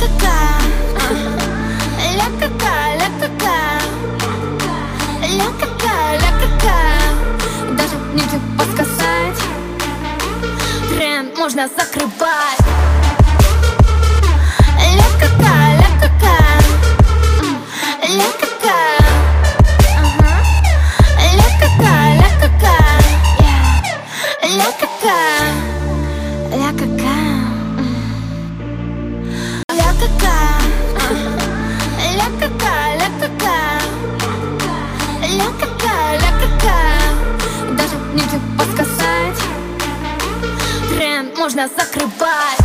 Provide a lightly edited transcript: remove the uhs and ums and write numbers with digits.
Даже нечего сказать, тренд можно закрывать. Ля-ка-ка, ля-ка-ка, ля-ка-ка, ля-ка-ка, ля-ка-ка, ля-ка-ка, ля-ка-ка, ля-ка-ка, ля-ка-ка, ля-ка-ка, ля-ка-ка, ля-ка-ка. Даже нечего сказать, тренд можно закрывать.